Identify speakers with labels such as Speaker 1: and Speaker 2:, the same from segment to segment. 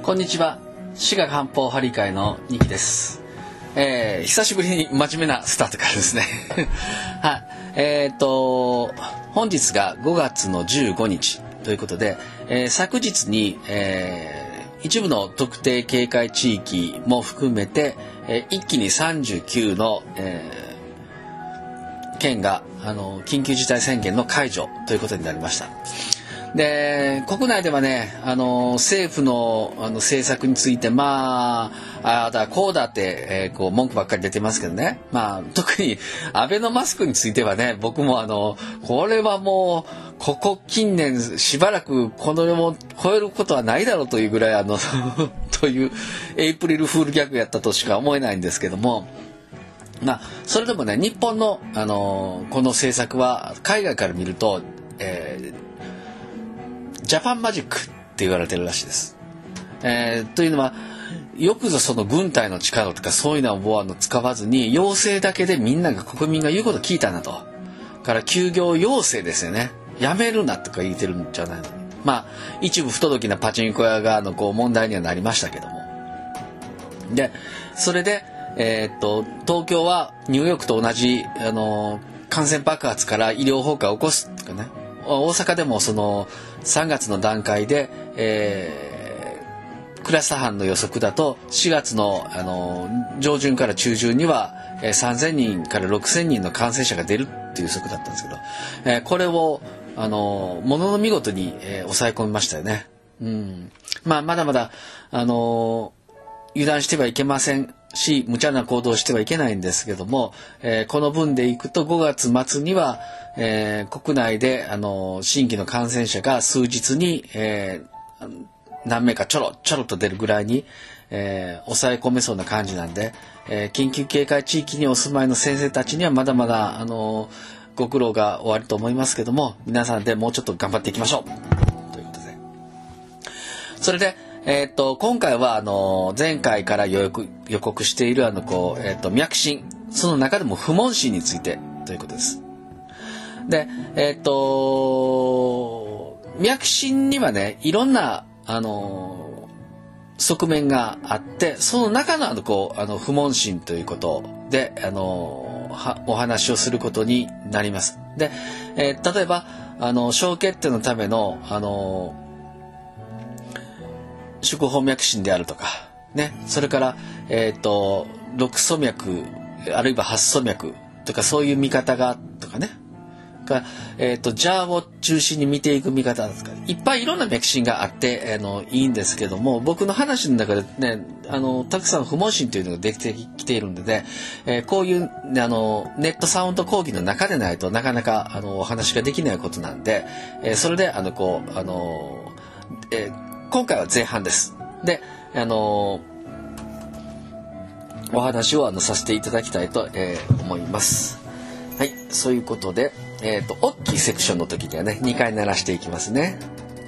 Speaker 1: こんにちは。滋賀漢方針会の二木です。久しぶりに真面目なスタートからですね。はい。本日が5月の15日ということで、昨日に、一部の特定警戒地域も含めて、一気に39の、県が緊急事態宣言の解除ということになりました。で、国内ではね、政府の政策についてああだこうだって、こう文句ばっかり出てますけどね。特にアベノマスクについてはね、僕もこれはもうここ近年しばらくこの世も超えることはないだろうというぐらいというエイプリルフールギャグやったとしか思えないんですけども。それでもね、日本の、この政策は海外から見ると、ジャパンマジックって言われてるらしいです。というのは、よくぞその軍隊の力とかそういうのを使わずに、要請だけでみんなが国民が言うこと聞いたなと。から休業要請ですよね。やめるなとか言ってるんじゃないの。一部不届きなパチンコ屋が問題にはなりましたけども。で、それで、東京はニューヨークと同じ感染爆発から医療崩壊を起こすとかね。大阪でもその3月の段階で、クラスター班の予測だと4月の、上旬から中旬には、3000人から6000人の感染者が出るっていう予測だったんですけど、これをものの見事に、抑え込みましたよね。まだまだ油断してはいけませんし、無茶な行動をしてはいけないんですけども、この分でいくと5月末には、国内で新規の感染者が数日に、何名かちょろっと出るぐらいに、抑え込めそうな感じなんで、緊急警戒地域にお住まいの先生たちにはまだまだご苦労が終わると思いますけども、皆さんでもうちょっと頑張っていきましょうということで、それで今回は前回から予告している脈診、その中でも不問診についてということです。で、脈診にはね、いろんな側面があって、その中の不問診ということでお話をすることになります。で、例えば小血点のための縮放脈診であるとかね、それから6素脈あるいは8素脈とかそういう見方がとかね、ジャーを中心に見ていく見方ですか、いっぱいいろんな脈診があっていいんですけども、僕の話の中でね、たくさん不問診というのができてきているので、こういうネットサウンド講義の中でないとなかなかお話ができないことなんで、それで今回は前半です。で、お話をさせていただきたいと、思います。はい、そういうことで、大きいセクションの時にはね、2回鳴らしていきますね。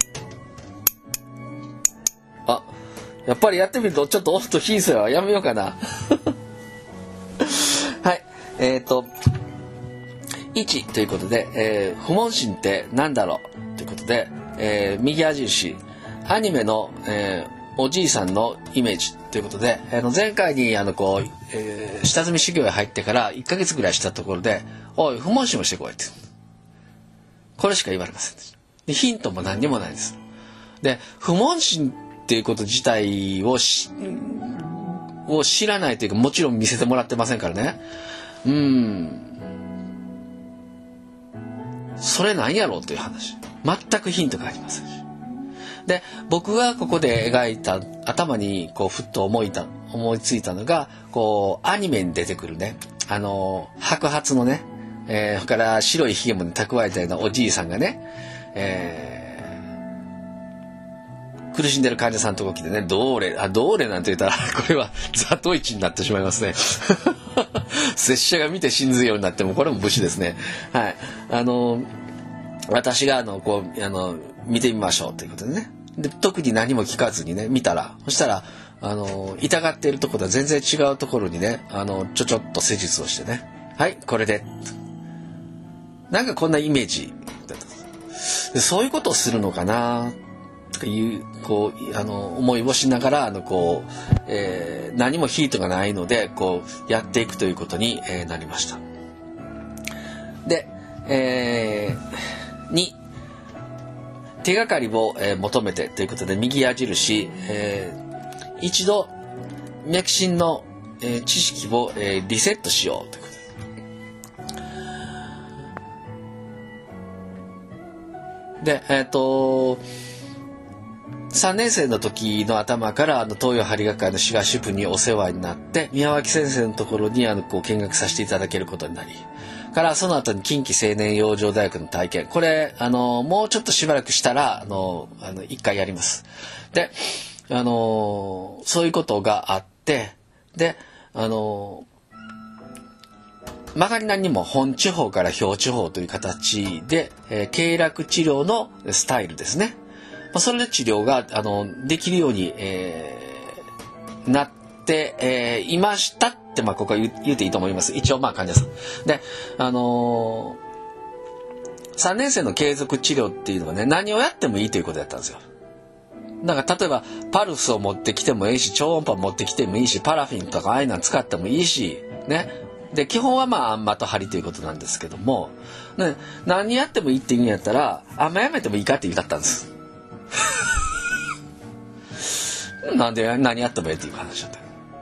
Speaker 1: やっぱりやってみるとちょっと音ひいそややめようかな。はい、1ということで、不問診って何だろうということで、右矢印アニメの、おじいさんのイメージということで、前回に下積み修行へ入ってから1ヶ月ぐらいしたところで、おい不問診をしてこいってこれしか言われませんでした。でヒントも何にもないです。で、不問診っていうこと自体を知らないというか、もちろん見せてもらってませんからね。それなんやろうという話、全くヒントがありませんし。で、僕がここで描いた頭にふっと思いついたのがアニメに出てくるね、白髪のね、それから白いひげも蓄えたようなおじいさんがね、苦しんでる患者さんのとこ来てね、どーれなんて言ったらこれはザトウイチになってしまいますね。拙者が見て信ずるようになってもこれも武士ですね。はい、私が見てみましょうということでね。で、特に何も聞かずにね見たら、そしたら痛がっているところとは全然違うところにね、ちょっと施術をしてね、はいこれでなんかこんなイメージだった。で、そういうことをするのかなとかいうこう思いをしながら何もヒートがないのでこうやっていくということに、なりました。で、2手がかりを、求めてということで右矢印、一度脈診の、知識を、リセットしようということで。3年生の時の頭から東洋針学会の滋賀支部にお世話になって宮脇先生のところにこう見学させていただけることになりからその後に近畿青年養生大学の体験これもうちょっとしばらくしたら1回やります。でそういうことがあってで曲がりなりにも本地方から表地方という形で、経絡治療のスタイルですね。それで治療ができるように、なって、いましたって、ここは言っていいと思います。一応患者さんで3年生の継続治療っていうのはね何をやってもいいということだったんですよ。だから例えばパルスを持ってきてもいいし超音波持ってきてもいいしパラフィンとかああいうの使ってもいいしね。で基本はあんまと針ということなんですけども、ね、何やってもいいって言うんやったらあんまやめてもいいかって言ったんです。なんで何やってもいいっていう話だった。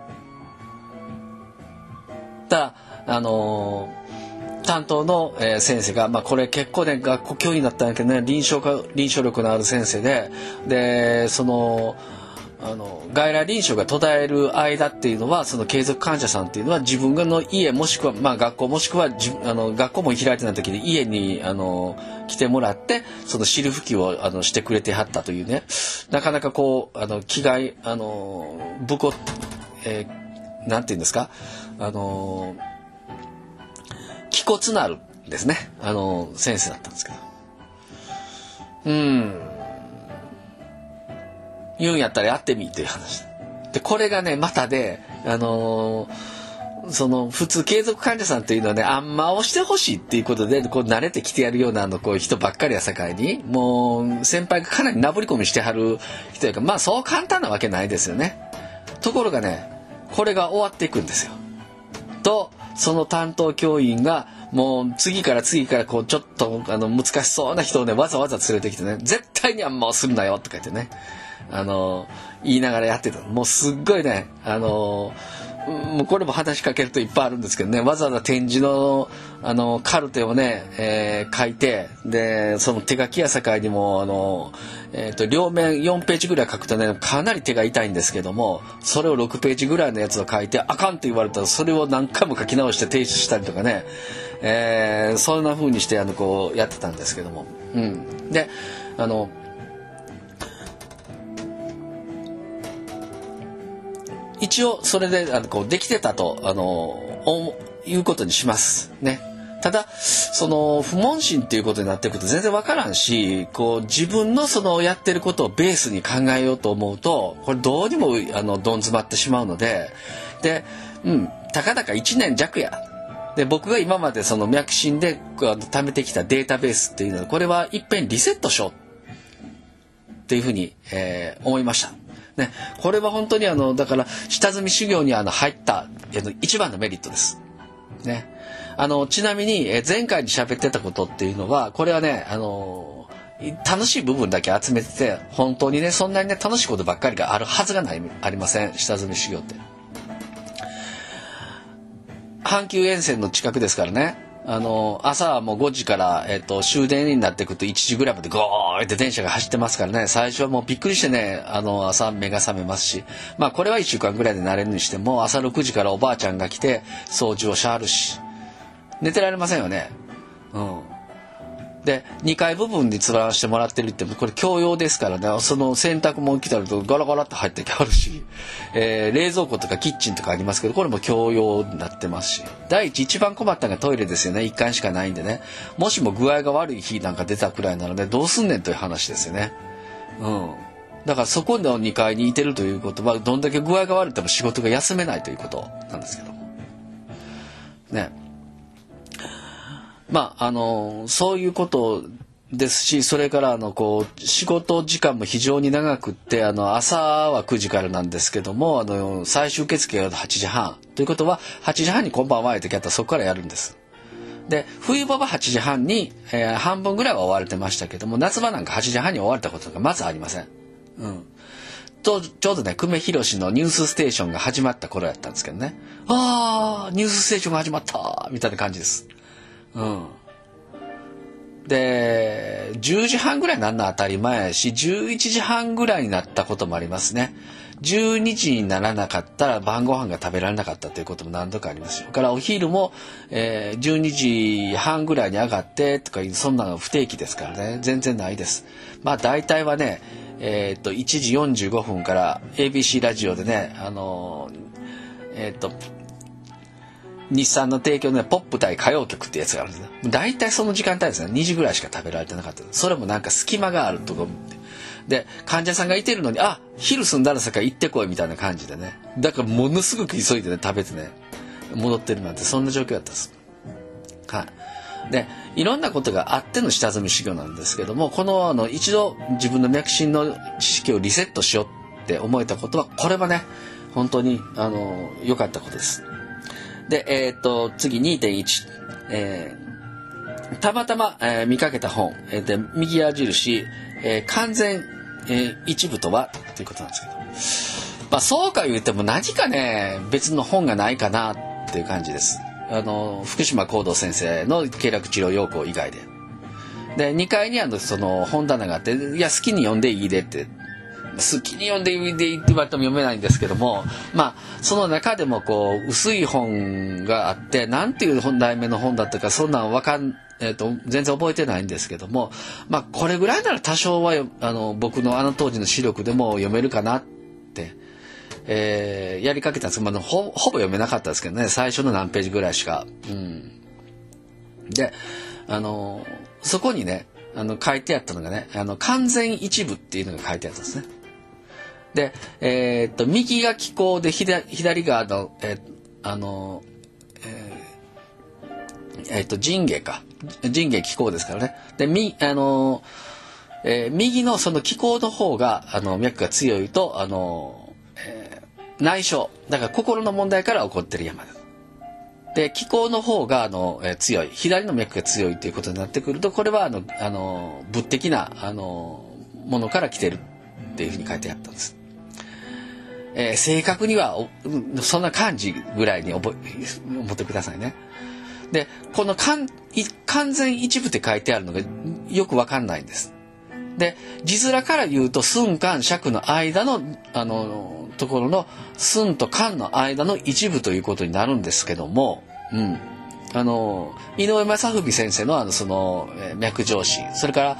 Speaker 1: ただ担当の、先生が、これ結構ね学校教員だったんだけどね臨床力のある先生でその外来臨床が途絶える間っていうのはその継続患者さんっていうのは自分の家もしくは、学校もしくは学校も開いてない時に家に来てもらってその汁拭きをしてくれてはったというねなかなかこう気概武骨なんていうんですか気骨なるですね先生だったんですけど言うんやったらやってみっていう話でこれがねまたでその普通継続患者さんっていうのはねあんまをしてほしいっていうことでこう慣れてきてやるようなこう人ばっかりやさかいにもう先輩がかなりなぶり込みしてはる人やからそう簡単なわけないですよね。ところがねこれが終わっていくんですよ。とその担当教員がもう次からこうちょっと難しそうな人をねわざわざ連れてきてね絶対にあんまをするなよとか言ってね言いながらやってた。もうすっごいねもうこれも話しかけるといっぱいあるんですけどねわざわざ展示のカルテをね、書いてでその手書きやさかいにも両面4ページぐらい書くとねかなり手が痛いんですけどもそれを6ページぐらいのやつを書いてあかんって言われたらそれを何回も書き直して提出したりとかね、そんな風にしてこうやってたんですけども、で一応それでこうできてたということにしますね。ただその不問診っていうことになってくると全然わからんしこう自分のそのやってることをベースに考えようと思うとこれどうにもどん詰まってしまうのでたかだか1年弱やで僕が今までその脈診で貯めてきたデータベースっていうのはこれはいっぺんリセットしようっていうふうに、思いました。ね、これは本当にだから下積み修行に入った一番のメリットです。ね、ちなみに前回に喋ってたことっていうのはこれはね楽しい部分だけ集めてて本当にねそんなにね楽しいことばっかりがあるはずがありません。下積み修行って阪急沿線の近くですからね朝はもう5時から、終電になってくると1時ぐらいまでゴーって電車が走ってますからね最初はもうびっくりしてね朝目が覚めますしこれは1週間ぐらいで慣れるにしても朝6時からおばあちゃんが来て掃除をしはるし寝てられませんよね。で2階部分につらしてもらってるってこれ共用ですからねその洗濯物来たらとガラガラって入ってきはるし、冷蔵庫とかキッチンとかありますけどこれも共用になってますし第一番困ったのがトイレですよね。1階しかないんでねもしも具合が悪い日なんか出たくらいなのでどうすんねんという話ですよね。だからそこの2階にいてるということはどんだけ具合が悪くても仕事が休めないということなんですけどもねそういうことですし、それからこう仕事時間も非常に長くって、朝は9時からなんですけども、最終受付が8時半ということは、8時半にこんばんはってやったらそこからやるんです。で、冬場は8時半に、半分ぐらいは終われてましたけども、夏場なんか8時半に終われたことがまずありません。ちょうどね、久米宏のニュースステーションが始まった頃やったんですけどね。ニュースステーションが始まったみたいな感じです。で、10時半ぐらいになるのは当たり前やし、11時半ぐらいになったこともありますね。12時にならなかったら晩ご飯が食べられなかったということも何度かありますよ。からお昼も、12時半ぐらいに上がってとか、そんなの不定期ですからね。全然ないです。まあ大体はね、1時45分から ABC ラジオでね、日産の提供の、ね、ポップ対歌謡曲ってやつがあるんですね。大体その時間帯ですね。2時ぐらいしか食べられてなかった。それもなんか隙間があるとこで、患者さんがいてるのに、昼済んだらさか行ってこいみたいな感じでね。だからものすごく急いでね、食べてね、戻ってるなんて、そんな状況だったんです。はい。で、いろんなことがあっての下積み修行なんですけども、この一度自分の脈診の知識をリセットしようって思えたことは、これはね、本当に良かったことです。で、次 2.1、たまたま、見かけた本、で右矢印、完全、一部とはということなんですけど、まあそうか言っても何かね別の本がないかなっていう感じです。福島光堂先生の経絡治療要項以外で。で2階にその本棚があって、いや好きに読んでいいでって。好きに読んでいいでって言われても読めないんですけども、まあその中でもこう薄い本があって、なんていう題名の本だったかそんなん全然覚えてないんですけども、まあこれぐらいなら多少は僕の当時の視力でも読めるかなって、やりかけたんですけど、ほぼ読めなかったですけどね、最初の何ページぐらいしか。でそこにね書いてあったのがね、完全一部っていうのが書いてあったんですね。で、右が気孔で左が腎芸か。腎芸気孔ですからね。で、右のその気孔の方が、脈が強いと、内傷。だから心の問題から起こってる山です。で、気孔の方が、強い。左の脈が強いということになってくると、これは、物的な、ものから来てるっていうふうに書いてあったんです。正確にはそんな漢字ぐらいに思ってくださいね。でこの完全一部って書いてあるのがよく分かんないんです。で字面から言うと寸間尺の間のところの寸と間の間の一部ということになるんですけども、井上正文先生のその脈上子、それから、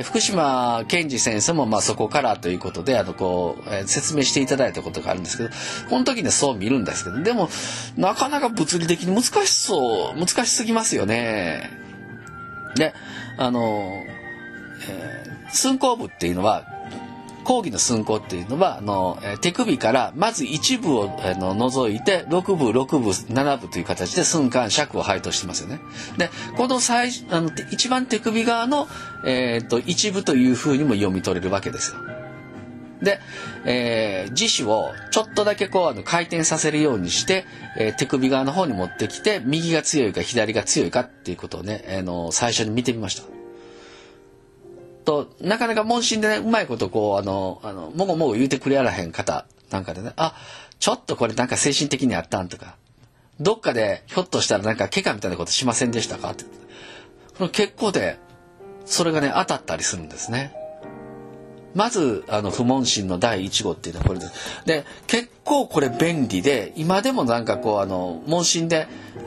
Speaker 1: 福島健二先生もそこからということで説明していただいたことがあるんですけど、この時にそう見るんですけど、でもなかなか物理的に難しすぎますよね。で寸孔部っていうのは、講義の寸孔っていうのは手首からまず一部を除いて6部6部7部という形で寸間尺を配当してますよね。でこの一番手首側の、一部というふうにも読み取れるわけですよ。で、自主をちょっとだけ回転させるようにして、手首側の方に持ってきて、右が強いか左が強いかっていうことをね、最初に見てみました。なかなか問診でね、うまいこともごもご言うてくれやらへん方なんかでね、ちょっとこれなんか精神的にあったんとか、どっかでひょっとしたらなんか怪我みたいなことしませんでしたかって、この結構でそれがね当たったりするんですね。まず不問診の第1号っていうのはこれです。で結構これ便利で、今でもなんか問診で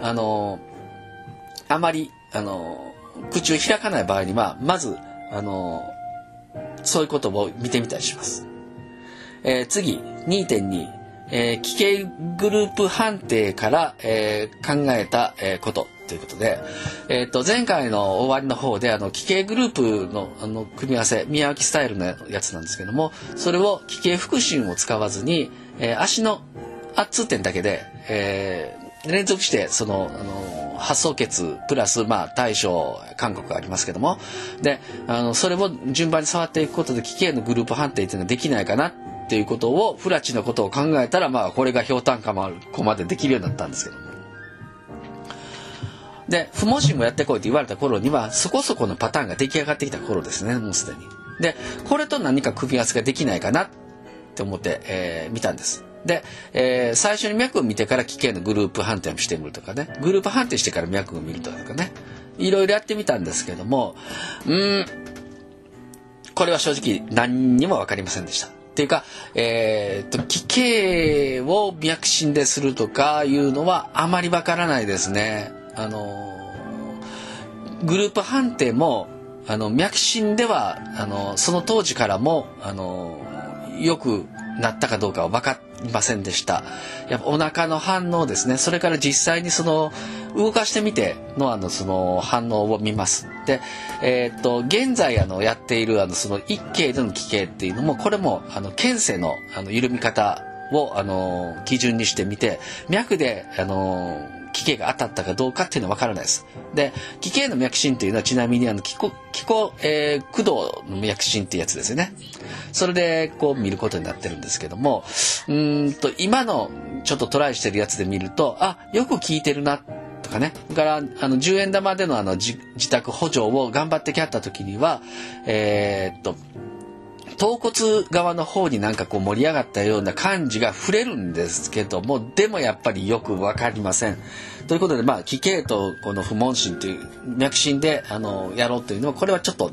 Speaker 1: あまり口を開かない場合にはまずそういうことを見てみたりします。次 2.2、奇形グループ判定から、考えた、ことということで、前回の終わりの方で奇形グループの組み合わせ、宮脇スタイルのやつなんですけども、それを奇形腹診を使わずに、足の圧痛点だけで、連続して発想血プラス、大小間隔がありますけども、でそれを順番に触っていくことで奇形のグループ判定っていうのができないかなっていうことを、フラチのことを考えたら、これがひょうたんこまでできるようになったんですけども、で不問診もやってこいと言われた頃にはそこそこのパターンが出来上がってきた頃ですね、もうすでに。でこれと何か組み合わせができないかなって思って、見たんです。で、最初に脈を見てから奇形のグループ判定をしてみるとかね、グループ判定してから脈を見るとかね、いろいろやってみたんですけども、これは正直何にも分かりませんでした。っていうか、奇形を脈診でするとかいうのはあまり分からないですね。グループ判定も脈診ではその当時からもよくなったかどうかは分かりませんでした。やっぱお腹の反応ですね。それから実際に動かしてみてのその反応を見ます。で、現在やっているその一形での奇形っていうのも、これも牽制の緩み方を基準にしてみて、脈で奇形が当たったかどうかっていうのは分からないです。で、奇形の脈診っていうのはちなみに駆動の脈診っていうやつですよね。それで見ることになってるんですけども、今のちょっとトライしてるやつで見ると、よく効いてるなとかね、だから10円玉での自宅補助を頑張ってきゃった時には、頭骨側の方になんか盛り上がったような感じが触れるんですけども、でもやっぱりよく分かりません。ということで、奇形とこの不問診という脈診でやろうというのは、これはちょっと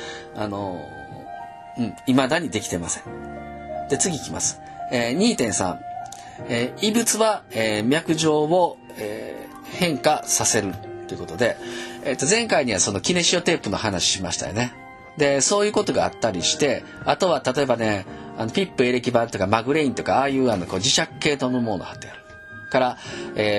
Speaker 1: 未だにできてません。で、次いきます。2.3、異物は、脈上を、変化させるということで、前回にはそのキネシオテープの話しましたよね。でそういうことがあったりして、あとは例えばね、ピップエレキ板とかマグレインとか、ああいう磁石系統のものを貼ってあるから、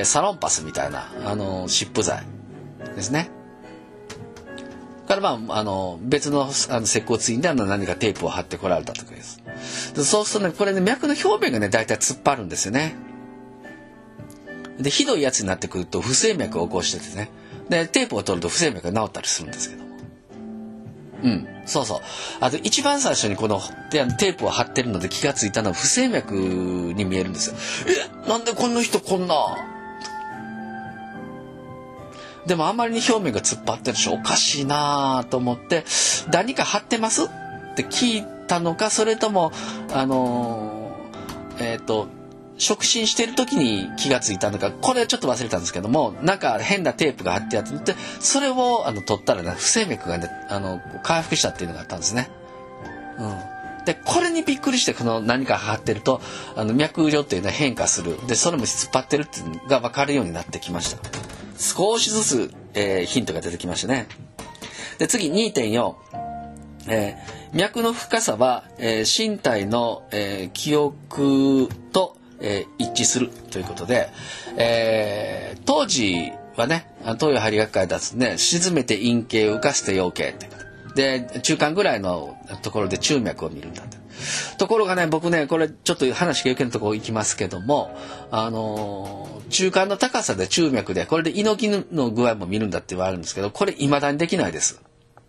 Speaker 1: サロンパスみたいな湿布剤ですね。から別の接骨院で何かテープを貼ってこられたとかです。でそうするとね、これね、脈の表面がねだいたい突っ張るんですよね。でひどいやつになってくると不整脈を起こしててね、でテープを取ると不整脈が治ったりするんですけども、そうそう。あと一番最初にこのテープを貼ってるので気がついたのは不整脈に見えるんですよ。なんでこの人こんな。でもあまりに表面が突っ張ってるしおかしいなと思って、何か貼ってますって聞いたのか、それとも触診してる時に気がついたのか、これちょっと忘れたんですけども、なんか変なテープが貼ってあって、それを取ったらね、不整脈がね回復したっていうのがあったんですね。でこれにびっくりして、この何か貼ってると脈上っていうのは変化する。でそれも突っ張ってるっていうのが分かるようになってきました。少しずつ、ヒントが出てきましたね。で次 2.4、脈の深さは、身体の、記憶と一致するということで、当時はね、東洋針学会だとね、沈めて陰茎浮かして陽茎ってで中間ぐらいのところで中脈を見るんだと。ところがね、僕ね、これちょっと話が余計なところ行きますけども、中間の高さで中脈で、これで猪木の具合も見るんだって言われるんですけど、これ未だにできないです。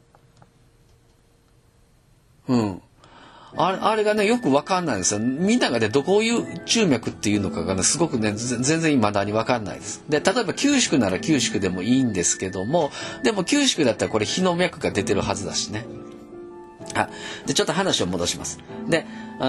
Speaker 1: あれがねよく分かんないんですよ。みんながねどういう中脈っていうのかがねすごくね全然未だに分かんないです。で例えば9縮なら9縮でもいいんですけども、でも9縮だったらこれ日の脈が出てるはずだしね。でちょっと話を戻します。で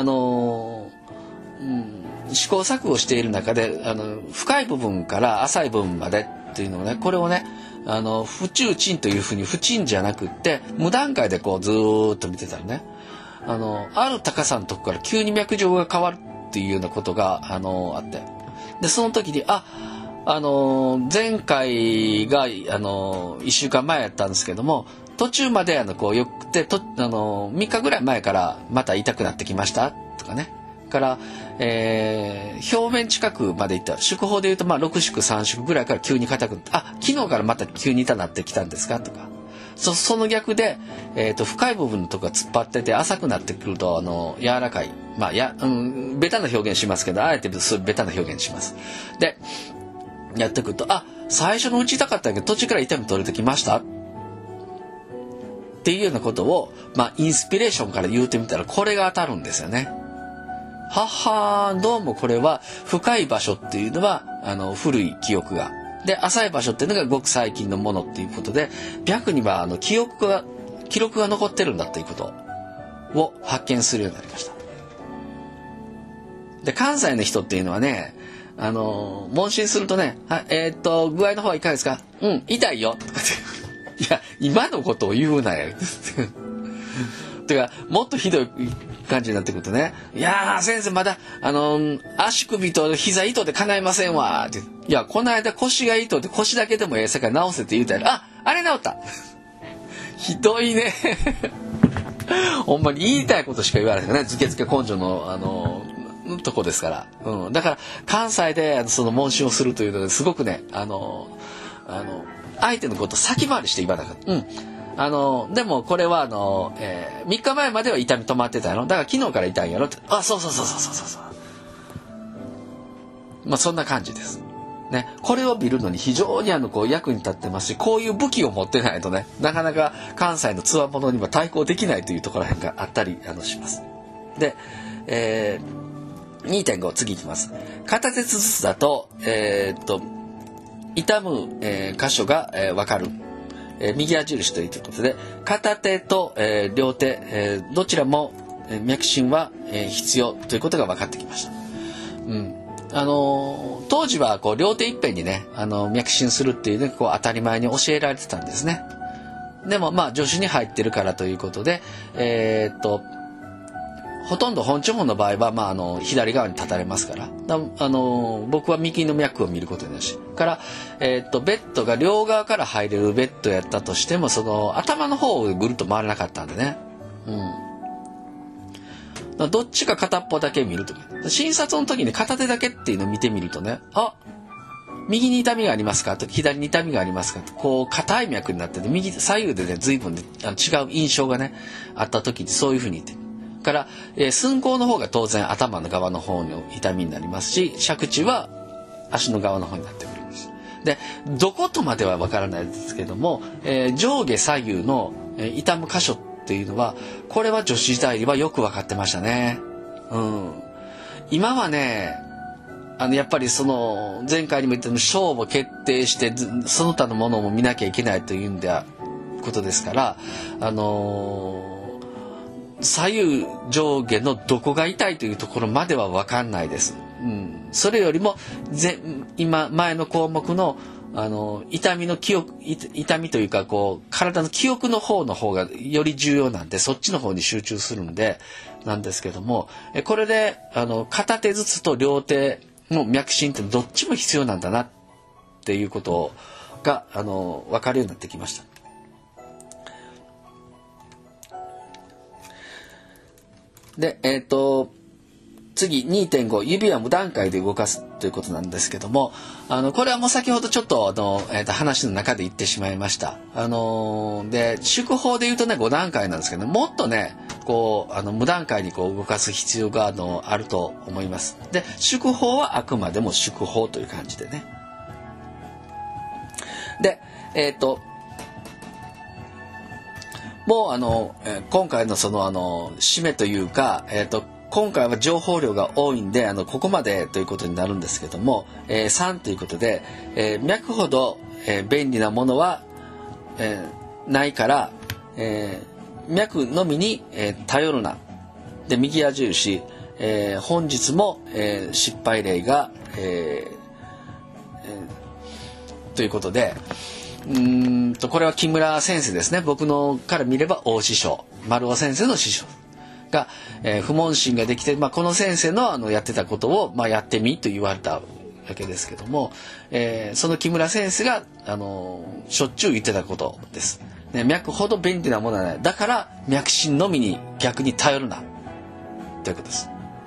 Speaker 1: 試行錯誤している中で深い部分から浅い部分までっていうのをね、これをね不中鎮というふうに不鎮じゃなくって無段階でこうずーっと見てたらね、ある高さのとこから急に脈上が変わるっていうようなことがあって、でその時に前回が1週間前やったんですけども、途中までこうよくて3日ぐらい前からまた痛くなってきましたとかね、から、表面近くまでいった縮法でいうと6縮3縮ぐらいから急に硬く昨日からまた急に痛くなってきたんですかとか、その逆で、深い部分のとこが突っ張ってて浅くなってくると柔らかい、ベタな表現しますけど、あえてベタな表現します。でやってくると、最初のうち痛かったけど途中から痛み取れてきましたっていうようなことを、インスピレーションから言うてみたらこれが当たるんですよね。ははー、どうもこれは深い場所っていうのは古い記憶がで、浅い場所っていうのがごく最近のものっていうことで、白には記録が残ってるんだっていうことを発見するようになりました。で、関西の人っていうのはね、問診するとね、具合の方はいかがですか？痛いよとかって、いや、今のことを言うなよてか、もっとひどい感じになってくるとね、いやー先生まだ足首と膝糸で叶いませんわって、いや、この間腰が糸で腰だけでもええさか直せって言うたら、あれ治ったひどいねほんまに言いたいことしか言われへんね、ずけずけ根性のとこですから、だから関西でその問診をするというのですごくね、相手のことを先回りして言わなかった。でもこれは3日前までは痛み止まってたのだから昨日から痛いんやろって、そうそう、そんな感じですね。これを見るのに非常に役に立ってますし、こういう武器を持ってないとね、なかなか関西のつわものには対抗できないというところがあったりします。で、2.5 次いきます。片手ずつだと、痛む、箇所が、分かる。右矢印ということで、片手と、両手、どちらも、脈診は、必要ということが分かってきました。当時は両手いっぺんにね、脈診するっていうね、当たり前に教えられてたんですね。でも助手に入ってるからということで、ほとんど本地方の場合は、左側に立たれますから、僕は右の脈を見ることになるし、から、ベッドが両側から入れるベッドやったとしても、その頭の方をぐるっと回らなかったんでね、どっちか片っぽだけ見るとき、診察の時に片手だけっていうのを見てみるとね、右に痛みがありますかと、左に痛みがありますかと、硬い脈になってて、右左右でね、随分違う印象がねあった時にそういうふうに言ってから、寸後の方が当然頭の側の方の痛みになりますし、尺地は足の側の方になってくるんです。で、どことまでは分からないですけども、上下左右の、痛む箇所っていうのは、これは女子時代はよく分かってましたね。今はね、やっぱりその前回にも言ったように勝負を決定してその他のものも見なきゃいけないというんではことですから、左右上下のどこが痛いというところまでは分かんないです。それよりも今前の項目の痛みの記憶、痛みというか体の記憶の方がより重要なんで、そっちの方に集中するんでなんですけども、これで片手ずつと両手の脈診ってどっちも必要なんだなっていうことが分かるようになってきました。で、次 2.5 指は無段階で動かすということなんですけども、これはもう先ほどちょっと話の中で言ってしまいました。で手法で言うとね5段階なんですけど、もっとね無段階に動かす必要があると思います。で手法はあくまでも手法という感じでね。でもう今回のその締めというか、今回は情報量が多いんでここまでということになるんですけども、3ということで、脈ほど、便利なものは、ないから、脈のみに、頼るな。で右矢印、本日も、失敗例が、ということでこれは木村先生ですね。僕のから見れば大師匠丸尾先生の師匠が、不問診ができて、この先生のやってたことを、やってみと言われたわけですけども、その木村先生がしょっちゅう言ってたことです、ね。脈ほど便利なものはない。だから脈診のみに逆に頼るなということです。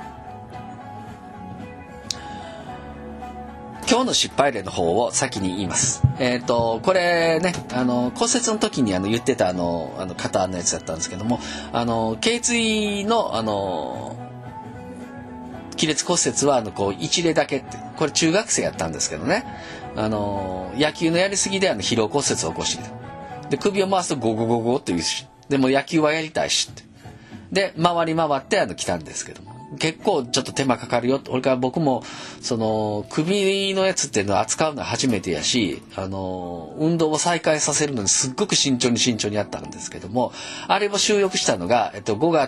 Speaker 1: 今日の失敗例の方を先に言います。これね骨折の時に言ってた肩のやつだったんですけども、頸椎の亀裂骨折は一例だけって、これ中学生やったんですけどね、 野球のやりすぎで疲労骨折を起こしていた。で、首を回すとゴゴゴゴというし、でも野球はやりたいしって。で、回り回って来たんですけども。結構ちょっと手間かかるよ。俺から僕も、首のやつっていうのを扱うのは初めてやし、運動を再開させるのにすっごく慎重にやったんですけども、あれを収録したのが、5月、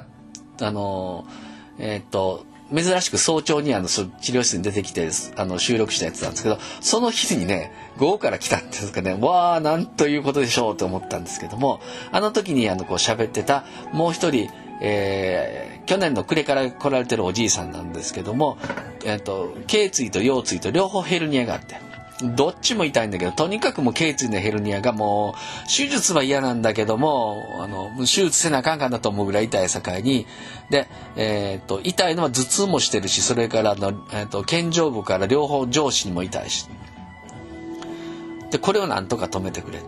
Speaker 1: 珍しく早朝に治療室に出てきて収録したやつなんですけど、その日にね午後から来たんですかね。わあなんということでしょうと思ったんですけども、あの時にこう喋ってたもう一人、去年の暮れから来られてるおじいさんなんですけども、頸椎と腰椎と両方ヘルニアがあって、どっちも痛いんだけど、とにかくもう頸椎のヘルニアがもう手術は嫌なんだけども手術せなあかんかなと思うぐらい痛い境にで、痛いのは頭痛もしてるし、それから肩上部から両方上肢にも痛いし、でこれをなんとか止めてくれて、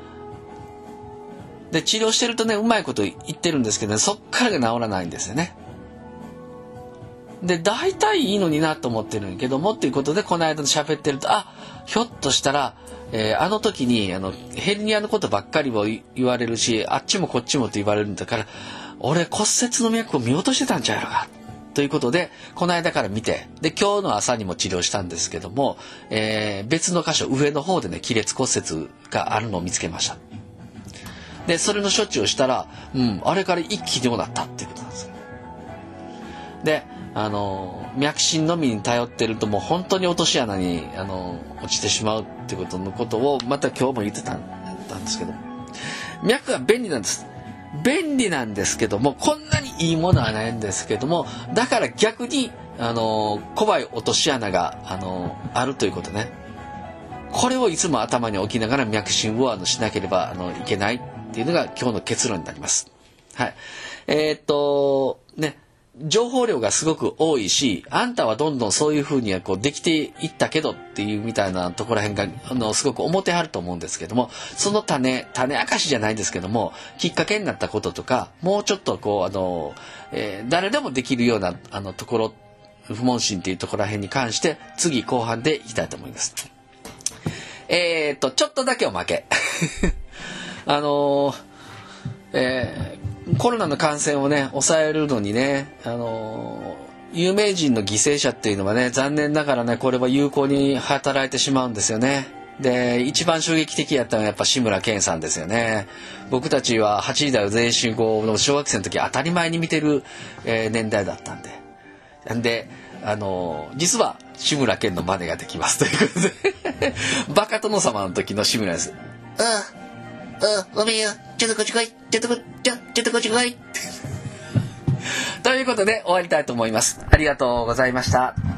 Speaker 1: で治療してるとねうまいこと言ってるんですけどね、そっからが治らないんですよね。で大体いいのになと思ってるんやけどもっていうことで、この間喋ってるとひょっとしたら、あの時にヘルニアのことばっかりを言われるし、あっちもこっちもと言われるんだから、俺骨折の脈を見落としてたんちゃうやろかということで、この間から見て、で今日の朝にも治療したんですけども、別の箇所上の方でね亀裂骨折があるのを見つけました。でそれの処置をしたら、あれから一気に良くなったっていうことなんですよ。で脈診のみに頼ってるともう本当に落とし穴に落ちてしまうっていうことをまた今日も言ってたんですけど、脈が便利なんです。便利なんですけども、こんなにいいものはないんですけども、だから逆に怖い落とし穴があるということね。これをいつも頭に置きながら脈診をしなければいけないっていうのが今日の結論になります。はい。情報量がすごく多いし、あんたはどんどんそういうふうにはできていったけどっていうみたいなところら辺がすごく表あると思うんですけども、その種明かしじゃないですけども、きっかけになったこととか、もうちょっと誰でもできるようなところ、不問診っていうところら辺に関して次後半でいきたいと思います。ちょっとだけおまけコロナの感染をね抑えるのにね、有名人の犠牲者っていうのはね、残念ながらねこれは有効に働いてしまうんですよね。で一番衝撃的やったのはやっぱ志村けんさんですよね。僕たちは8時台全集合の小学生の時当たり前に見てる、年代だったんで実は志村けんの真似ができますということでバカ殿様の時の志村です。ごめんよ、ちょっとこっち来い、ちょっとこっち来いということで終わりたいと思います。ありがとうございました。